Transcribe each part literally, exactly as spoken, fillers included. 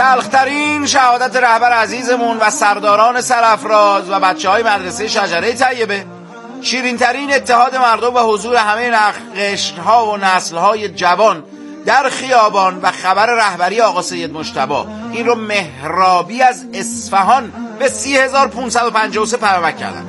تلخترین شهادت رهبر عزیزمون و سرداران سرافراز و بچه های مدرسه شجره طیبه، شیرینترین اتحاد مردم و حضور همه قشرها و نسلهای جوان در خیابان و خبر رهبری آقا سید مجتبی، این رو مهرابی از اصفهان به سی هزار و پانصد و پنجاه و سه پرمک کردن.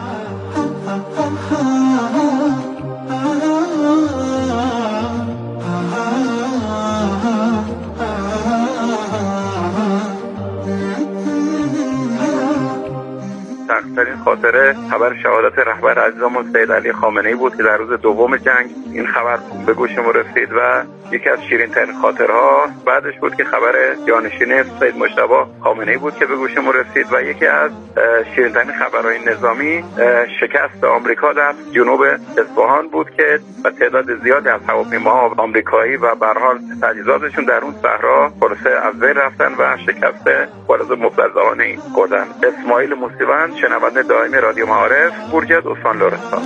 سخت‌ترین خاطره خبر شهادت رهبر عزیزمون سید علی خامنه‌ای بود که در روز دوم جنگ این خبر به گوش ما رسید و یکی از شیرین‌ترین خاطرها بعدش بود که خبر جانشین سید مجتبی خامنه‌ای بود که به گوش ما رسید و یکی از شیرین‌ترین خبرهای نظامی شکست آمریکا در جنوب اصفهان بود که با تعداد زیادی از هواپیماها آمریکایی و به هر حال تجهیزاتشون در اون صحرا خلاصه از بین رفتن و شکست بارز مفرزانه‌ای خوردن. اسماعیل موسیوند، شنونده دائمی رادیو معارف، بورجت، استان لرستان.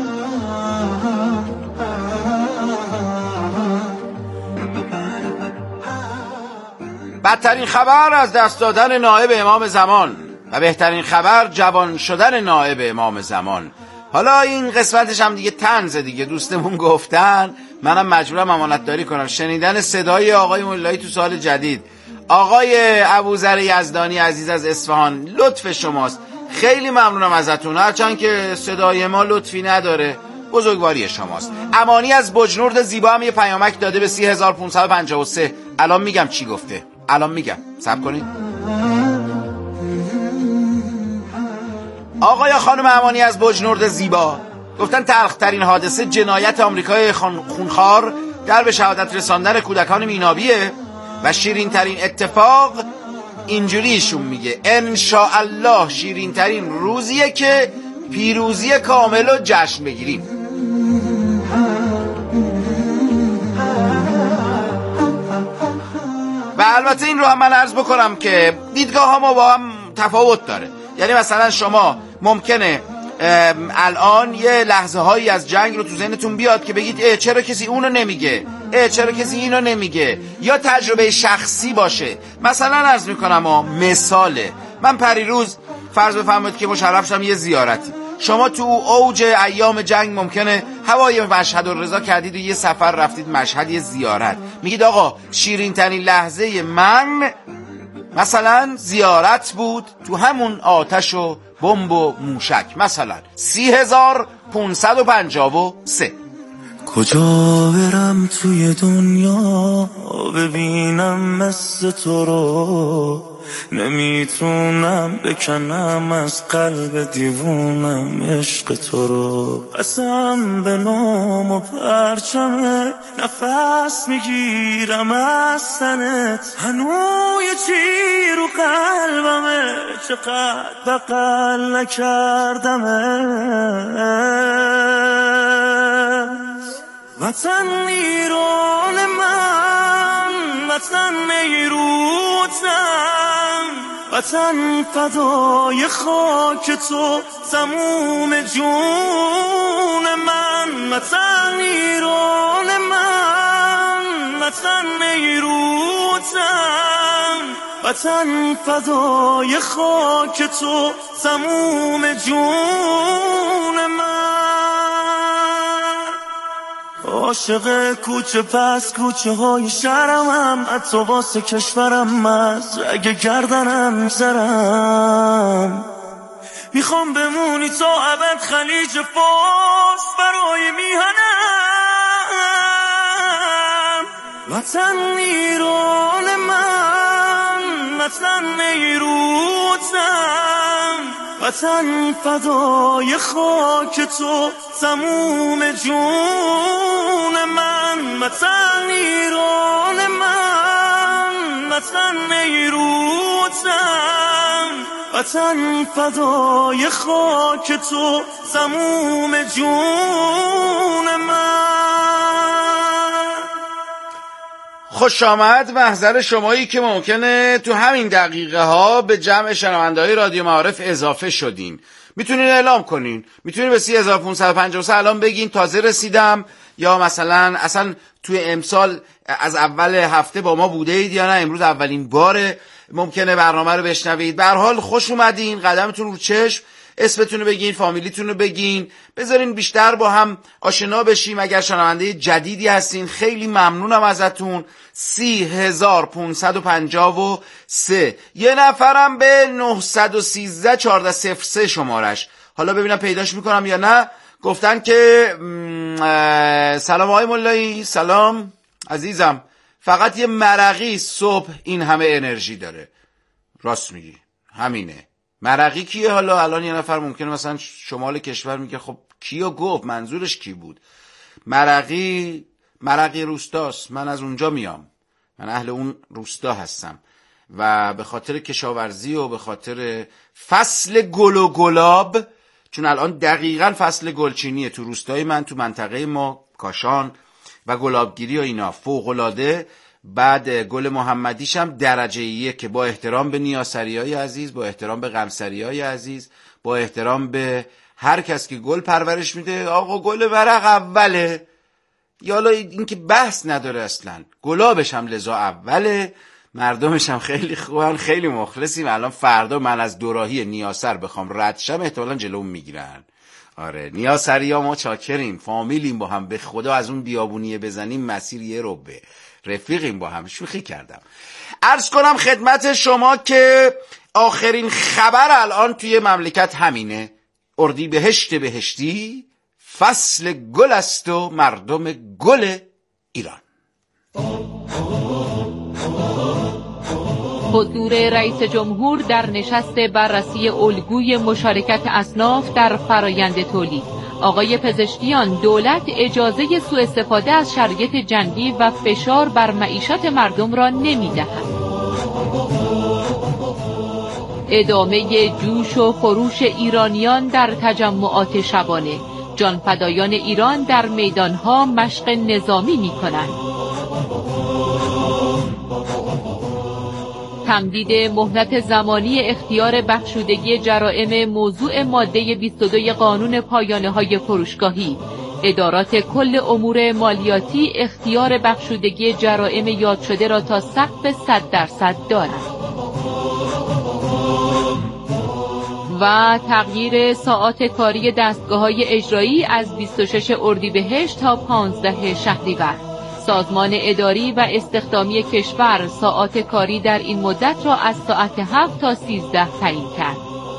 بدترین خبر از دست دادن نایب امام زمان و بهترین خبر جوان شدن نایب امام زمان. حالا این قسمتش هم دیگه طنز دیگه، دوستمون گفتن منم مجبورم امانت داری کنم. شنیدن صدای آقای مولایی تو سال جدید، آقای ابوذر یزدانی عزیز از اصفهان، لطف شماست، خیلی ممنونم ازتون، هرچند که صدای ما لطفی نداره، بزرگواری شماست. امانی از بجنورد زیبا هم یه پیامک داده به سی هزار و پانصد و پنجاه و سه. الان میگم چی گفته، الان میگم، صبر کنید. آقای خانم امانی از بجنورد زیبا گفتن تلخترین حادثه جنایت آمریکای خونخوار در به شهادت رساندن کودکان مینابیه و شیرین ترین اتفاق اینجوریشون میگه انشاءالله شیرین ترین روزیه که پیروزی کامل رو جشن بگیریم. و البته این رو هم من عرض بکنم که دیدگاه ها ما با هم تفاوت داره. یعنی مثلا شما ممکنه الان یه لحظه هایی از جنگ رو تو ذهنتون بیاد که بگید اه چرا کسی اونو نمیگه، اه چرا کسی اینو نمیگه، یا تجربه شخصی باشه. مثلا عرض میکنم ها مثاله، من پریروز فرض بفرمایید که مشرف شدم یه زیارتی، شما تو اوج ایام جنگ ممکنه هوای مشهد الرضا کردید و یه سفر رفتید مشهد یه زیارت، میگید آقا شیرین ترین لحظه من مثلا زیارت بود تو همون آتش و بمب و موشک، مثلا سی هزار پونصد و پنجاه و سه. کجا برم توی دنیا ببینم مثل تو رو، نمیتونم بکنم از قلب دیوونم عشق تو رو. قسم به نام و پرچمه نفس میگیرم از تنت، هنوز یه چی رو قلبمه چقدر بغل نکردمه. وطن ایران من، وطن نیروتم، وطن فدای خاک تو تموم جون من. وطن ایران من، وطن نیروتم، وطن فدای خاک تو تموم جون من. عاشق کوچه پس کوچه های شهرمم، حتی واسه کشورم از رگ گردنم زرم. میخوام بمونی تا ابد خلیج فارس برای میهنم. وطن ایران من، وطن نیروتم، وطن فدای خاک تو تموم جون من. وطن ایران من، وطن نیروتم، وطن فدای خاک تو تموم جون من. خوش آمد. محضر شمایی که ممکنه تو همین دقیقه ها به جمع شنونده‌های رادیو معارف اضافه شدین، میتونین اعلام کنین، میتونین به سی هزار و پانصد و پنجاه و سه الان بگین تازه رسیدم، یا مثلا اصلا توی امسال از اول هفته با ما بوده اید یا نه امروز اولین باره ممکنه برنامه رو بشنوید. به هر حال خوش اومدین، قدمتون رو چشم، اسمتون رو بگین، فامیلیتون رو بگین، بذارین بیشتر با هم آشنا بشیم. اگر شنونده جدیدی هستین خیلی ممنونم ازتون. سی هزار پونصد و پنجاه و سه یه نفرم به نهصد و سیزده چهارده صفر سه شمارش، حالا ببینم پیداش میکنم یا نه. گفتن که سلام آقای ملایی. سلام عزیزم، فقط یه مرقی صبح این همه انرژی داره. راست میگی، همینه. مرقی کیه؟ حالا الان یه نفر ممکنه مثلا شمال کشور میگه خب کیو گفت، منظورش کی بود؟ مرقی مرقی روستاست، من از اونجا میام، من اهل اون روستا هستم و به خاطر کشاورزی و به خاطر فصل گل و گلاب، چون الان دقیقاً فصل گلچینیه تو روستای من، تو منطقه ما کاشان و گلابگیری و اینا فوق‌العاده. بعد گل محمدیش هم درجه ایه که با احترام به نیاسریای عزیز، با احترام به غمسریای عزیز، با احترام به هر کس که گل پرورش میده، آقا گل ورق اوله، یالا این که بحث نداره اصلا، گلابش هم لذا اوله، مردمش هم خیلی خوبن، خیلی مخلصیم. الان فردا من از دوراهی نیاسر بخوام رد شم احتمالاً جلوم میگیرن. آره نیاسریا ما چاکریم، فامیلیم با هم، به خدا از اون بیابونیه بزنیم مسیر یه ربه، رفیقیم با هم. شوخی کردم. عرض کنم خدمت شما که آخرین خبر الان توی مملکت همینه، اردیبهشت بهشتی فصل گل است و مردم گل ایران. حضور رئیس جمهور در نشست بررسی الگوی مشارکت اصناف در فرایند تولید. آقای پزشکیان، دولت اجازه سوء استفاده از شرایط جنگی و فشار بر معیشت مردم را نمی‌دهد. ادامه جوش و خروش ایرانیان در تجمعات شبانه. جانفدایان ایران در میدانها مشق نظامی می‌کنند. تمدید مهلت زمانی اختیار بخشودگی جرائم موضوع ماده بیست و دو قانون پایانه‌های فروشگاهی. ادارات کل امور مالیاتی اختیار بخشودگی جرائم یاد شده را تا سقف صد درصد دارند. و تغییر ساعات کاری دستگاه‌های اجرایی از بیست و شش اردیبهشت تا پانزده شهریور. سازمان اداری و استخدامی کشور ساعات کاری در این مدت را از ساعت هفت تا سیزده تعیین کرد.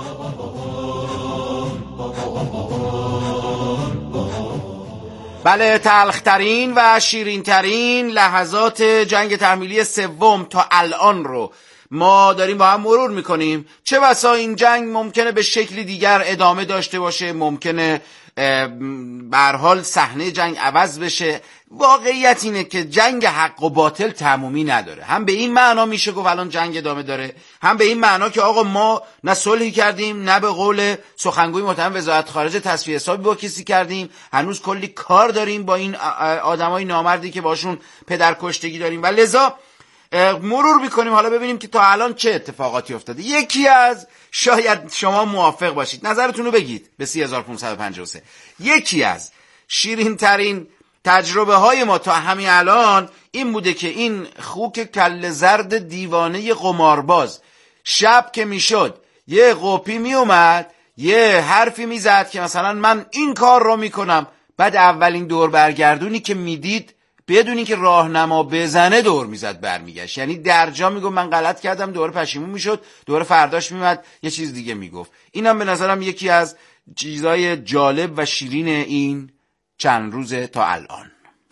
بله، تلخترین و شیرینترین لحظات جنگ تحمیلی سوم تا الان رو ما داریم با هم مرور میکنیم. چه بسا این جنگ ممکنه به شکلی دیگر ادامه داشته باشه، ممکنه به هر حال صحنه جنگ عوض بشه. واقعیت اینه که جنگ حق و باطل تمومی نداره. هم به این معنا میشه گفت الان جنگ ادامه داره، هم به این معنا که آقا ما نه صلحی کردیم، نه به قول سخنگوی محترم وزارت خارجه تصفیه حسابی با کسی کردیم، هنوز کلی کار داریم با این آدمای نامردی که باشون پدرکشتگی داریم و لذا مرور میکنیم. حالا ببینیم که تا الان چه اتفاقاتی افتاده. یکی از، شاید شما موافق باشید، نظرتون رو بگید به سی هزار و پانصد و پنجاه و سه، یکی از شیرین ترین تجربه های ما تا همین الان این بوده که این خوک کل زرد دیوانه قمارباز شب که میشد یه قوپی میومد یه حرفی میزد که مثلا من این کار رو میکنم، بعد اولین دور برگردونی که میدید بدونی که راهنما بزنه دور میزد برمیگشت. یعنی درجا میگفت من غلط کردم، دور پشیمون میشد، دور فرداش میمد یه چیز دیگه میگفت. اینم به نظرم یکی از چیزای جالب و شیرین این چند روزه تا الان.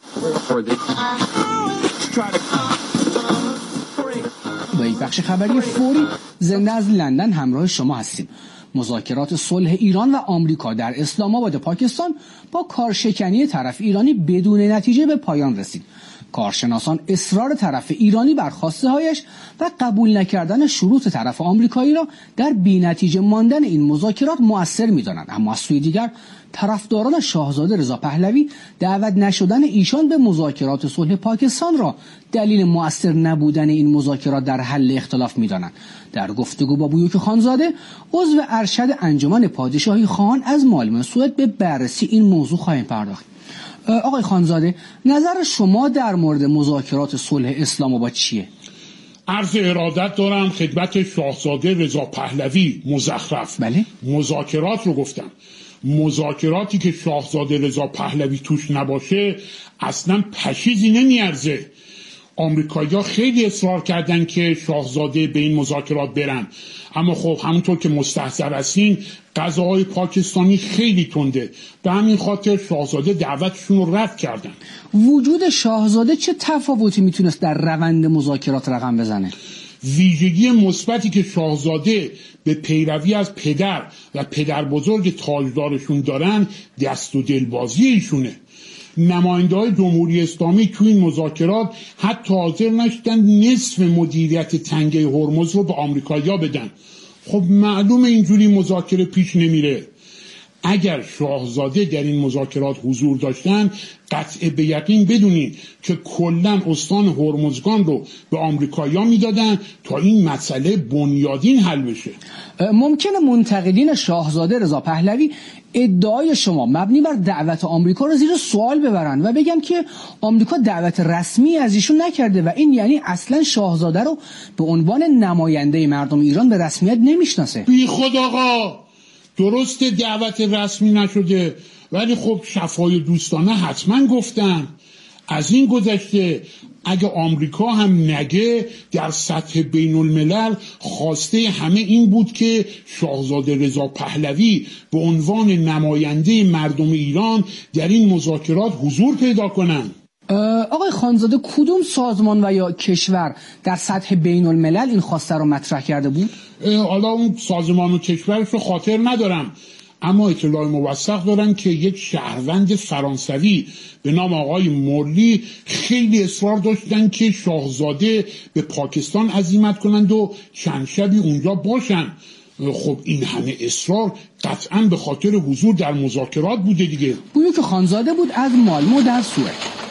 با یک بخش خبری فوری زنده از لندن همراه شما هستیم. مذاکرات صلح ایران و آمریکا در اسلام آباد پاکستان با کارشکنی طرف ایرانی بدون نتیجه به پایان رسید. کارشناسان اصرار طرف ایرانی بر خواسته هایش و قبول نکردن شروط طرف آمریکایی را در بی‌نتیجه ماندن این مذاکرات مؤثر می‌دانند، اما از سوی دیگر طرفداران شاهزاده رضا پهلوی دعوت نشدن ایشان به مذاکرات صلح پاکستان را دلیل مؤثر نبودن این مذاکرات در حل اختلاف می‌دانند. در گفتگو با بویوک خانزاده عضو ارشد انجمن پادشاهی خواهان از معلمان سوئد به بررسی این موضوع خواهیم پرداخت. آقای خانزاده، نظر شما در مورد مذاکرات صلح اسلام آباد چیه؟ عرض ارادت دارم خدمت شاهزاده رضا پهلوی مزخرف. بله؟ مذاکرات رو گفتم. مذاکراتی که شاهزاده رضا پهلوی توش نباشه اصلا پشیزی نمیارزه. آمریکایی‌ها خیلی اصرار کردن که شاهزاده به این مذاکرات برن، اما خب همونطور که مستحضر هستین قضاهای پاکستانی خیلی تنده، به همین خاطر شاهزاده دعوتشون رو رد کردن. وجود شاهزاده چه تفاوتی میتونست در روند مذاکرات رقم بزنه؟ ویژگی مثبتی که شاهزاده به پیروی از پدر و پدر بزرگ تاجدارشون دارن دست و دلبازی ایشونه. نماینده های جمهوری اسلامی تو این مذاکرات حتی حاضر نشدن نصف مدیریت تنگه هرمز رو به آمریکایی‌ها بدن. خب معلوم اینجوری مذاکره پیش نمیره. اگر شاهزاده در این مذاکرات حضور داشتن قطع به یقین بدونین که کلاً استان هرمزگان رو به آمریکایی‌ها میدادن تا این مسئله بنیادین حل بشه. ممکنه منتقدین شاهزاده رضا پهلوی ادعای شما مبنی بر دعوت آمریکا رو زیر سوال ببرن و بگن که آمریکا دعوت رسمی از ایشون نکرده و این یعنی اصلا شاهزاده رو به عنوان نماینده مردم ایران به رسمیت نمیشناسه. بی خود آقا، درست دعوت رسمی نشده ولی خب شفای دوستانه حتما گفتن. از این گذشته اگه آمریکا هم نگه در سطح بین الملل خواسته همه این بود که شاهزاده رضا پهلوی به عنوان نماینده مردم ایران در این مذاکرات حضور پیدا کنن. آقای خانزاده، کدوم سازمان و یا کشور در سطح بین الملل این خواسته رو مطرح کرده بود؟ حالا اون سازمان و کشورش رو خاطر ندارم، اما اطلاع موثق دارم که یک شهروند فرانسوی به نام آقای مورلی خیلی اصرار داشتن که شاهزاده به پاکستان عزیمت کنند و چند شبی اونجا باشن. خب این همه اصرار قطعا به خاطر حضور در مذاکرات بوده دیگه. گویا که خانزاده بود از مالمو در سوئد.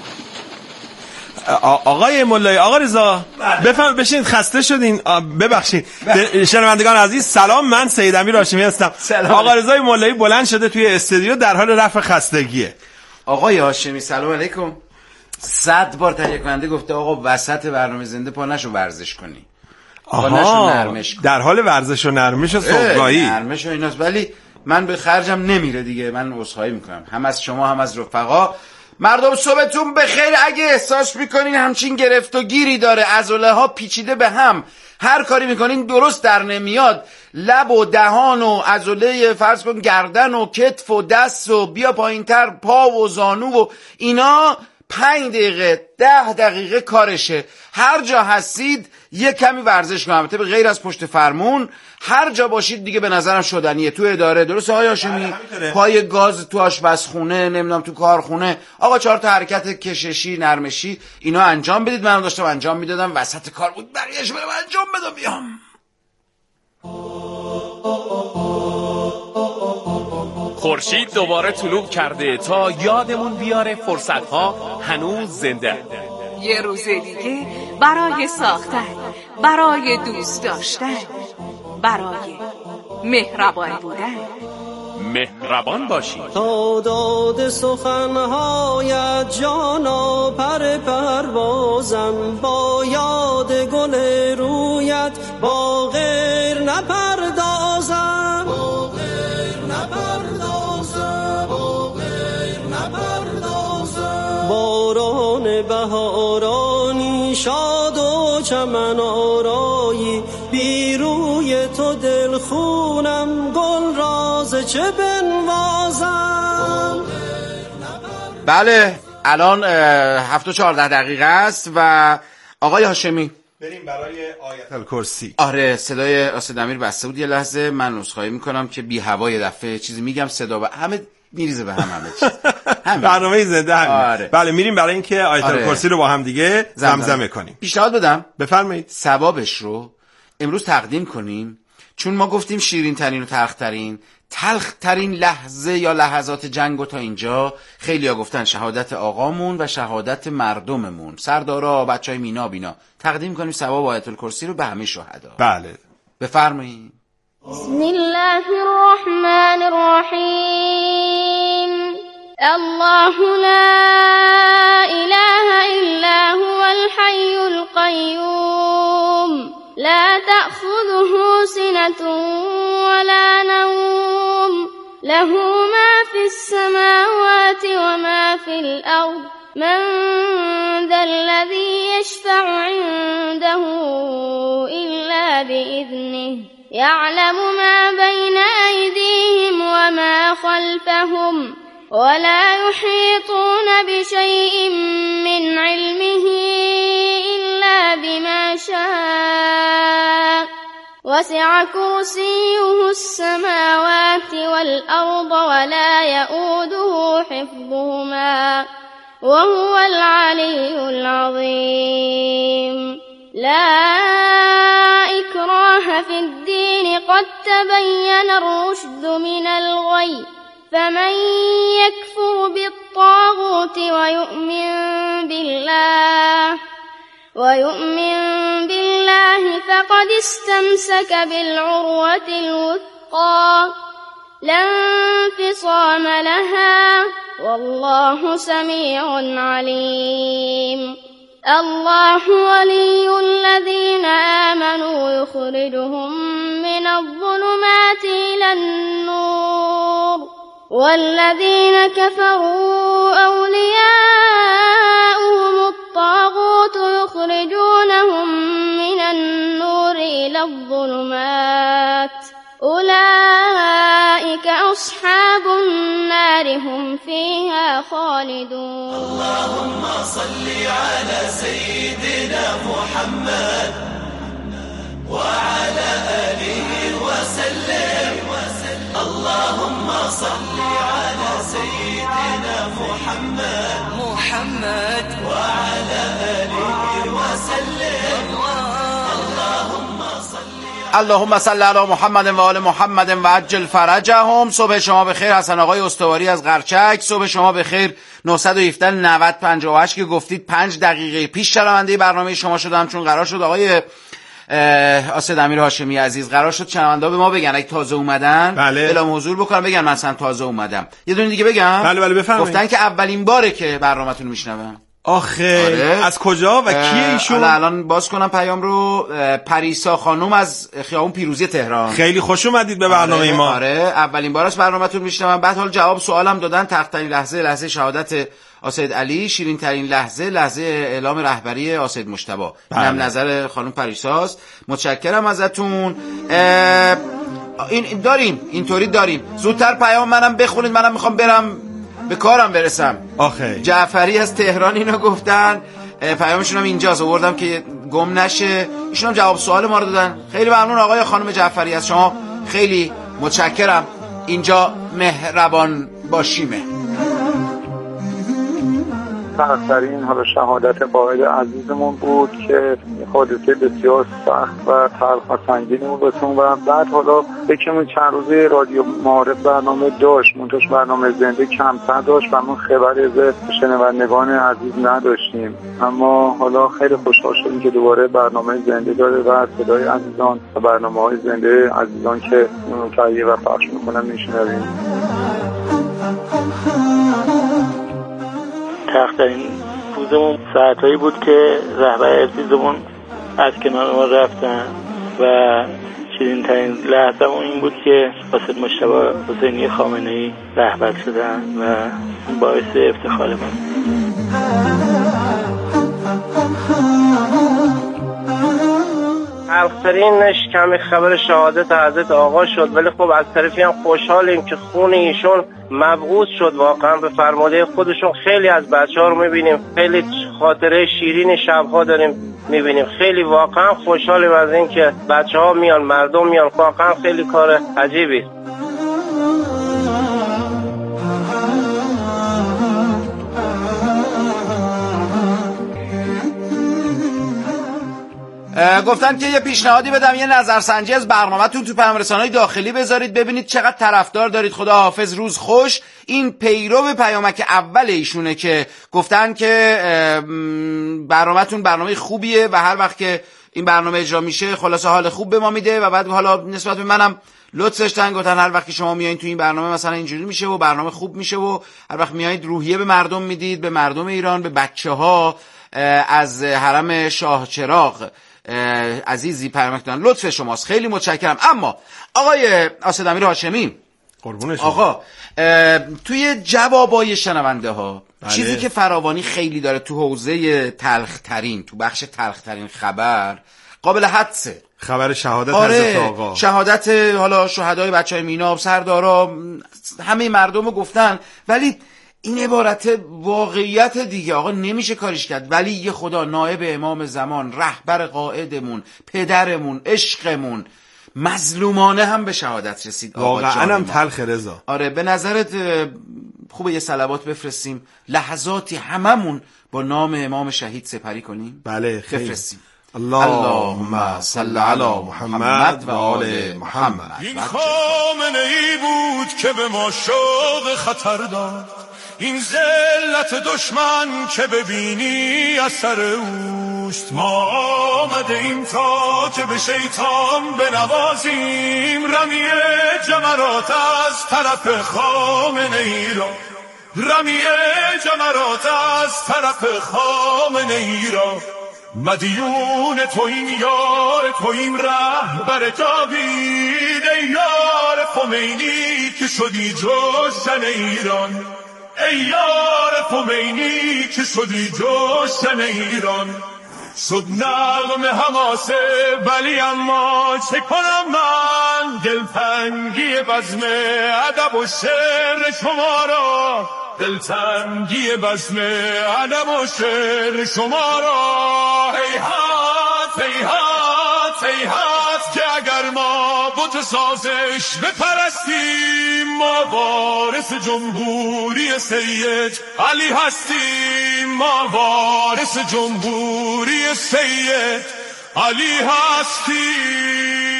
آقای مولایی، آقا رضا بفرمایید بشین، خسته شدین؟ ببخشید شنوندگان عزیز، سلام، من سید امیر هاشمی هستم. آقا رضای مولایی بلند شده توی استودیو در حال رفع خستگیه. آقای هاشمی سلام علیکم. صد بار تهیه کننده گفته آقا وسط برنامه زنده پا نشو ورزش کنی. آها، نرمش کن. در حال ورزش و نرمش و صبحگاهی نرمش و ایناست، ولی من به خرجم نمیره دیگه. من عذرخواهی میکنم هم از شما هم از رفقا. مردم صبحتون بخیر. اگه احساس میکنین همچین گرفت و گیری داره، عضله ها پیچیده به هم، هر کاری میکنین درست در نمیاد، لب و دهان و عضله فرض کن گردن و کتف و دست و بیا پایینتر پا و زانو و اینا، پنج دقیقه ده دقیقه کارشه. هر جا هستید یه کمی ورزش کنید، البته به غیر از پشت فرمون هر جا باشید دیگه به نظرم شدنیه. تو اداره درسته آقای هاشمی؟ پای گاز تو آشپزخونه، نمیدونم تو کارخونه، آقا چهار تا حرکت کششی نرمشی اینا انجام بدید. منم داشتم انجام میدادم، وسط کار بود بقیه‌اش برام انجام بدم بیام. خورشید دوباره طلوع کرده تا یادمون بیاره فرصت‌ها هنوز زنده. یه روز دیگه برای ساختن، برای دوست داشتن، برای مهربان بودن. مهربان باشید. تا داد سخنهایت جانا پر پروازم، با یاد گل رویت با غیر نپردازم، با غیر نپردازم، با غیر نپردازم. باران بهارانی شاد و چمن آرایی، بی روی تو دل خونم گل راز چه بنوازم. بله الان هفت و چهارده دقیقه است و آقای هاشمی بریم برای آیت الکرسی. آره صدای اسد امیر بسته بود یه لحظه، من عذرخواهی میکنم که بی هوای دفعه چیزی میگم صدا و همه میریزه به هم همه چی. برنامه زنده همین. آره. بله میریم برای اینکه آیت آره. الکرسی رو با هم دیگه زمزمه کنیم. پیشنهاد بدم، بفرمایید. ثوابش رو امروز تقدیم کنیم، چون ما گفتیم شیرین ترین و تلخ ترین، تلخ ترین لحظه یا لحظات جنگ و تا اینجا خیلی ها گفتن شهادت آقامون و شهادت مردممون، سردارا، بچه های مینا بینا، تقدیم کنیم ثواب آیت الکرسی رو به همه شهدا. بله بفرمایید. بسم الله الرحمن الرحیم. الله لا إله إلا هو الحي القيوم لا تأخذه سنة ولا نوم له ما في السماوات وما في الأرض من ذا الذي يشفع عنده إلا بإذنه يعلم ما بين أيديهم وما خلفهم ولا يحيطون بشيء من علمه إلا بما شاء وسع كرسيه السماوات والأرض ولا يؤوده حفظهما وهو العلي العظيم لا إكراه في الدين قد تبين الرشد من الغي فمن يكفر بالطاغوت ويؤمن بالله ويؤمن بالله فقد استمسك بالعروة الوثقى لا انفصام لها والله سميع عليم الله ولي الذين آمنوا يخرجهم من الظلمات إلى النور والذين كفروا أولياؤهم الطاغوت يخرجونهم من النور إلى الظلمات أولئك أصحاب النار هم فيها خالدون. اللهم صل على سيدنا محمد وعلى آله وسلم. اللهم صل على سيدنا محمد محمد وعلى آله وسلم. اللهم صل اللهم صل علی محمد و آل محمد و عجل فرجهم. صبح شما بخیر. حسن آقای استواری از قرچک. صبح شما بخیر. نهصد و هفده نود پنجاه و هشت که گفتید پنج دقیقه پیش شنونده برنامه شما شدم، چون قرار شد آقای اسد امیر هاشمی عزیز قرار شد شنوندا به ما بگن اگه تازه اومدن بله. اعلام حضور بکنن بگن مثلا تازه اومدم. یه دونه دیگه بگم. بله بله بفرمایید. گفتن که اولین باره که برنامه‌تون میشنون. آخه آره. از کجا و کیه ایشون؟ الان باز کنم پیام رو. پریسا خانم از خیابون پیروزی تهران. خیلی خوش اومدید به برنامه آره. ما. آره اولین بار است برنامه‌تون میشنوم. بعد حال جواب سوالم دادن. تخت‌ترین لحظه لحظه شهادت اسد علی، شیرین ترین لحظه لحظه اعلام رهبری اسد مجتبی. اینم نظر خانم پریساست. متشکرم ازتون. این داریم اینطوری داریم. زودتر پیام منم بخونید، منم میخوام برم به کارم برسم. آخه جعفری از تهران اینو گفتن. پیامشون هم اینجاست، آوردم که گم نشه. ایشون هم جواب سوال ما رو دادن. خیلی ممنون آقای خانم جعفری، از شما خیلی متشکرم. اینجا مهربان باشیمه. سخت‌ترین حالا شهادت قائد عزیزمون بود که حادثه بسیار سخت و تلخ و سنگینی بود بهتون. و بعد حالا یکمون چند روزه رادیو معارف برنامه داشت، منتش برنامه زنده کمتر داشت و ما خبری از شنوندگان عزیز نداشتیم، اما حالا خیلی خوشحال شدیم که دوباره برنامه زنده داره و صدای عزیزان و برنامه‌های زنده عزیزان که تهیه و پخش میکنن میشنویم. سخت‌ترین روزمون ساعتایی بود که رهبر عزیزمون از کنار ما رفتن و شیرین ترین لحظه‌مون این بود که اسد مجتبی حسینی خامنه‌ای رهبر شدن و باعث افتخار ما. تلخ‌ترینش کمی خبر شهادت حضرت آقا شد، ولی خب از طرفی هم خوشحالیم که خون ایشون مبعوث شد. واقعا به فرموده خودشون خیلی از بچه‌ها رو می‌بینیم، خیلی خاطره شیرین شب‌ها داریم می‌بینیم. خیلی واقعا خوشحالیم از این که بچه‌ها میان، مردم میان. واقعا خیلی کار عجیبی. گفتن که یه پیشنهادی بدم، یه نظرسنجی از برنامه‌تون تو پیام‌رسان‌های داخلی بذارید ببینید چقدر طرفدار دارید. خدا حافظ، روز خوش. این پیرو پیامک اول ایشونه که گفتن که برنامه‌تون برنامه خوبیه و هر وقت که این برنامه اجرا میشه خلاصه حال خوب به ما میده و بعد حالا نسبت به منم لطف داشتن، گفتن هر وقت که شما میایین تو این برنامه مثلا اینجوری میشه و برنامه خوب میشه و هر وقت میایید روحیه به مردم میدید، به مردم ایران، به بچه‌ها از حرم شاه چراغ عزیزی پیامک دادن. لطف شماست، خیلی متشکرم. اما آقای اسدامیر هاشمی قربونش آقا، توی جوابای شنونده ها بله. چیزی که فراوانی خیلی داره تو حوزه تلخترین، تو بخش تلخترین خبر قابل حدسه، خبر شهادت آره، حضرت آقا، شهادت حالا شهدای بچهای میناب، سردارا، همه مردم رو گفتن، ولی این عبارت واقعیت دیگه آقا، نمیشه کاریش کرد. ولی یه خدا، نائب امام زمان، رهبر قائدمون، پدرمون، عشقمون، مظلومانه هم به شهادت رسید. واقعا هم تلخ رضا. آره، به نظرت خوبه یه صلوات بفرستیم لحظاتی هممون با نام امام شهید سپری کنیم؟ بله خیلی بفرستیم. اللهم صل علی محمد و آل محمد. این خامنه ای بود که به ما شوق خطر داد، این ذلت دشمن که ببینی اثر اوست. ما آمده ایم تا که به شیطان بنوازیم، رمی جمرات از طرف خامنه ای را، رمی جمرات از طرف خامنه ای را. مدیون توییم یار توییم رهبر جاوید، ای یار خمینی که شدی جشن ایران، ای یار خمینی که شدی جشن ایران. شد نغم حماسه ولی اما چه کنم من، دلتنگی بزم ادب و شعر شما را، دلتنگی بزم ادب و شعر شما را. هیهات هیهات هیهات که اگر ما بت سازش بپرستیم، ما وارث جمهوری سید علی هستیم، ما وارث جمهوری سید علی هستیم.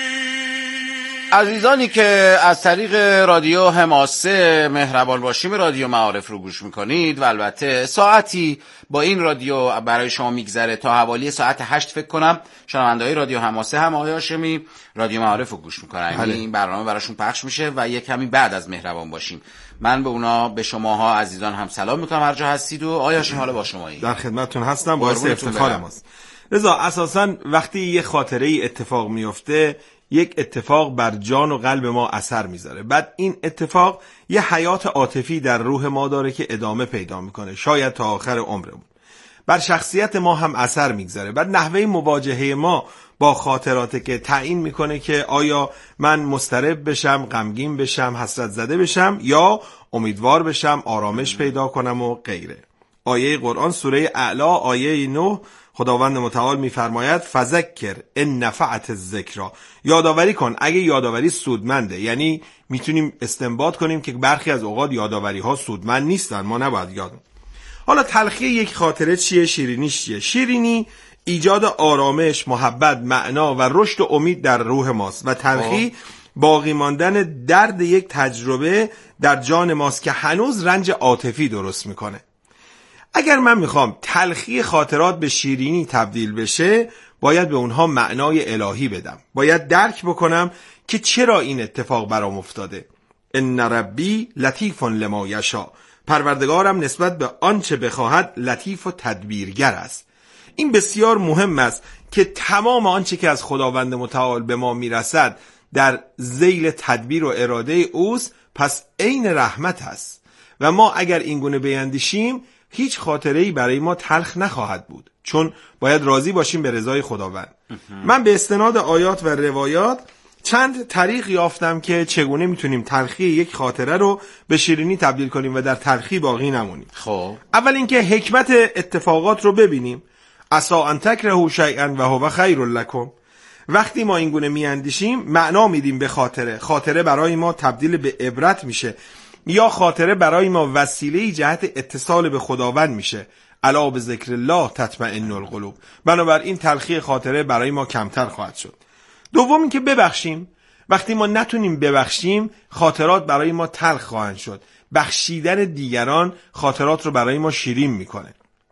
عزیزانی که از طریق رادیو حماسه مهربان باشیم رادیو معارف رو گوش میکنید و البته ساعتی با این رادیو برای شما میگذره تا حوالی ساعت هشت فکر کنم شنونده‌های رادیو حماسه هم آقای هاشمی رادیو معارف رو گوش میکنن، یعنی این برنامه براشون پخش میشه و یک کمی بعد از مهربان باشیم. من به اونا، به شماها عزیزان هم سلام میکنم هر جا هستید و آقای هاشمی حالا با شمایی در خدمتتون هستم، باعث افتخار ماست. رضا، اساساً وقتی یه خاطره ای اتفاق میفته، یک اتفاق بر جان و قلب ما اثر میذاره، بعد این اتفاق یه حیات عاطفی در روح ما داره که ادامه پیدا میکنه، شاید تا آخر عمرمون. بر شخصیت ما هم اثر میگذاره، بعد نحوه مواجهه ما با خاطراته که تعیین میکنه که آیا من مضطرب بشم، غمگین بشم، حسرت زده بشم یا امیدوار بشم، آرامش پیدا کنم و غیره. آیه قرآن سوره اعلی آیه نه خداوند متعال میفرماید فذکر ان نفعت الذکر، یادآوری کن اگه یادآوری سودمنده. یعنی میتونیم استنباط کنیم که برخی از اوقات یادآوری ها سودمند نیستن، ما نباید یاد. حالا تلخی یک خاطره چیه؟ شیرینیش چیه؟ شیرینی ایجاد آرامش، محبت، معنا و رشد و امید در روح ماست و تلخی باقی ماندن درد یک تجربه در جان ماست که هنوز رنج عاطفی درست میکنه. اگر من میخوام تلخی خاطرات به شیرینی تبدیل بشه، باید به اونها معنای الهی بدم، باید درک بکنم که چرا این اتفاق برام افتاده. ان ربی لطیف لما یشاء، پروردگارم نسبت به آنچه بخواهد لطیف و تدبیرگر است. این بسیار مهم است که تمام آنچه که از خداوند متعال به ما میرسد در ذیل تدبیر و اراده اوست، پس عین رحمت است و ما اگر این گونه بیندیشیم هیچ خاطره‌ای برای ما تلخ نخواهد بود، چون باید راضی باشیم به رضای خداوند. من به استناد آیات و روایات چند طریق یافتم که چگونه میتونیم تلخی یک خاطره رو به شیرینی تبدیل کنیم و در تلخی باقی نمونیم. خب اول اینکه حکمت اتفاقات رو ببینیم. عسى ان تکرهوا شیئا و هو خیر لکم. وقتی ما این گونه میاندیشیم معنا میدیم به خاطره، خاطره برای ما تبدیل به عبرت میشه، یا خاطره برای ما وسیله جهت اتصال به خداوند میشه. الا بذکر الله تطمئن القلوب. بنابراین تلخی خاطره برای ما کمتر خواهد شد. دوم این که ببخشیم. وقتی ما نتونیم ببخشیم خاطرات برای ما تلخ خواهند شد. بخشیدن دیگران خاطرات رو برای ما شیرین میکنه.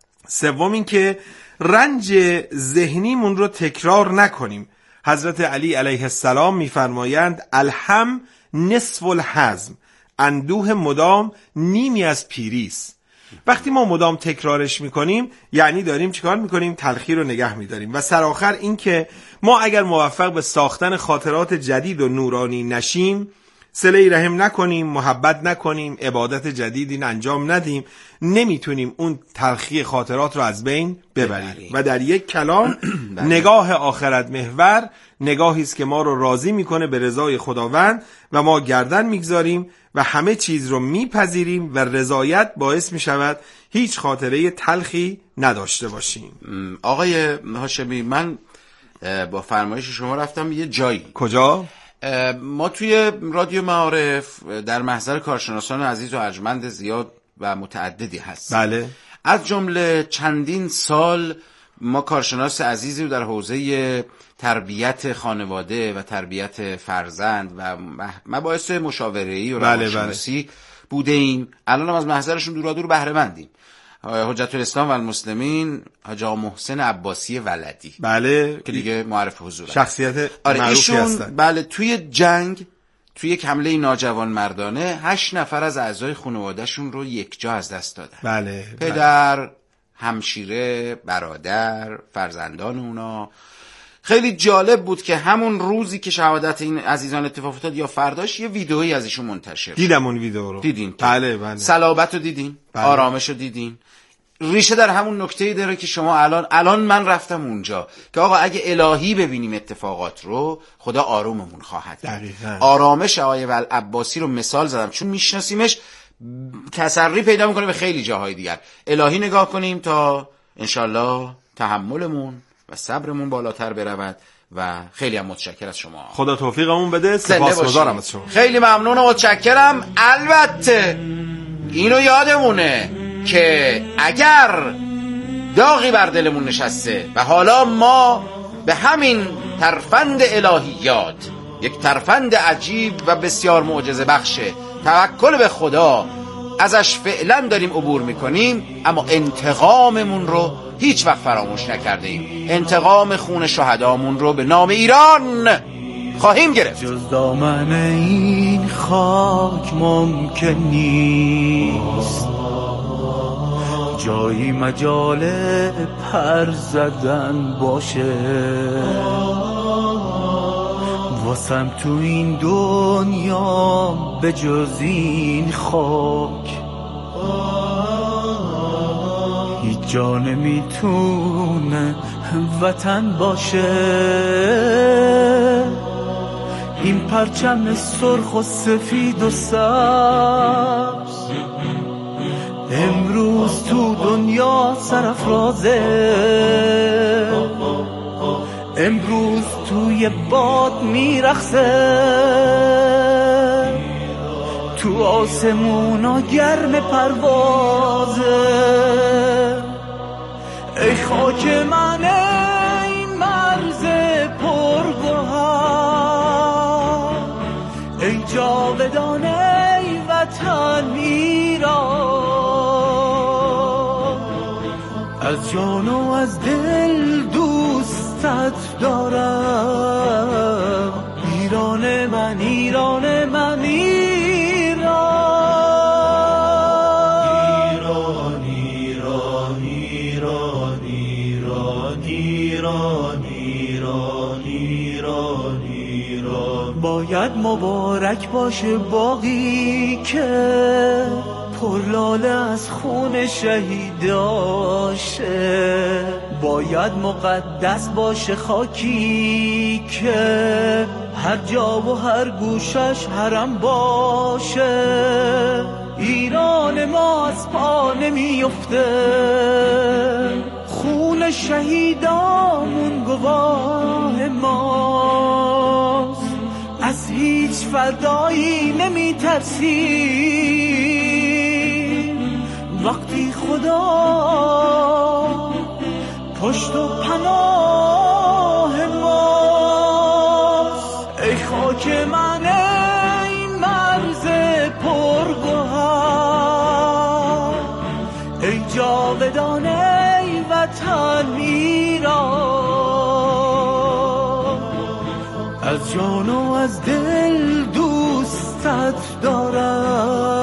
سوم این که رنج ذهنیمون رو تکرار نکنیم. حضرت علی علیه السلام میفرمایند الهم نصف الحزم، اندوه مدام نیمی از پیری است. وقتی ما مدام تکرارش میکنیم یعنی داریم چیکار میکنیم؟ تلخی رو نگه میداریم. و سرآخر این که ما اگر موفق به ساختن خاطرات جدید و نورانی نشیم، صله رحم نکنیم، محبت نکنیم، عبادت جدیدی انجام ندیم، نمیتونیم اون تلخی خاطرات رو از بین ببریم. و در یک کلام نگاه آخرت محور نگاهی است که ما رو راضی میکنه به رضای خداوند و ما گردن میگذاریم و همه چیز رو میپذیریم و رضایت باعث میشود هیچ خاطره تلخی نداشته باشیم. آقای هاشمی، من با فرمایش شما رفتم یه جایی. کجا؟ ما توی رادیو معارف در محضر کارشناسان عزیز و ارجمند زیاد و متعددی هست. بله. از جمله چندین سال ما کارشناس عزیزی رو در حوزه تربیت خانواده و تربیت فرزند و مباحث مشاوره‌ای و روانشناسی بله بله. بوده ایم. الان هم از محضرشون دورادور بهره مندیم. حجت الاسلام و المسلمین حاج آقا محسن عباسی ولدی، بله، که دیگه معرف حضور شخصیت آره معروفی هستن. بله، توی جنگ، توی یک حمله ناجوان مردانه هشت نفر از اعضای خانواده‌شون رو یک جا از دست دادن. بله. پدر، بله. همشیره، برادر، فرزندان اونا. خیلی جالب بود که همون روزی که شهادت این عزیزان اتفاق افتاد یا فرداش یه ویدئویی از ایشون منتشر شد. دیدم اون ویدئو رو. دیدین؟ بله بله. صلابت رو دیدین؟ بله. آرامش رو دیدین؟ ریشه در همون نکته‌ای داره که شما الان الان من رفتم اونجا که آقا اگه الهی ببینیم اتفاقات رو، خدا آروممون خواهد. دقیقاً. آرامش آقای عباسی رو مثال زدم چون میشناسیمش، تسری پیدا میکنه به خیلی جاهای دیگر. الهی نگاه کنیم تا انشالله تحملمون و صبرمون بالاتر برود و خیلی هم متشکر از شما. خدا توفیقمون بده. سپاسگزارم از شما. خیلی ممنون و متشکرم. البته اینو یادمونه که اگر داغی بر دلمون نشسته و حالا ما به همین ترفند الهیات، یک ترفند عجیب و بسیار معجزه بخشه، توکل به خدا ازش فعلا داریم عبور میکنیم، اما انتقاممون رو هیچ وقت فراموش نکرده ایم. انتقام خون شهدامون رو به نام ایران خواهیم گرفت. جز دامن این خاک ممکن نیست جایی مجال پر زدن باشه، واسم تو این دنیا به جز این خاک هیچ جا نمیتونه وطن باشه. این پرچم سرخ و سفید و سبز امروز تو دنیا سرافرازه، امروز توی باد میرخصه، تو آسمونا گرم پروازه. ای خاک من ای مرز پرگوهر، ای جاودان ای وطن ایران، از جان و از دل دوستت دارم. ایران من ایران من ایران، ایران ایران ایران ایران ایران ایران ایران. باید مبارک باشه باقی که پرلاله از خون شهیداشه، باید مقدس باشه خاکی که هر جا و هر گوشش حرم باشه. ایران ما از پا نمیفته، خون شهیدامون گواه ماست، از هیچ فدایی نمیترسیم وقتی خود خدا پشت و پناه ماست. ای خاک من ای مرز پرگوهر، ای جاودان ای وطن ایران، از جان و از دل دوستت دارم.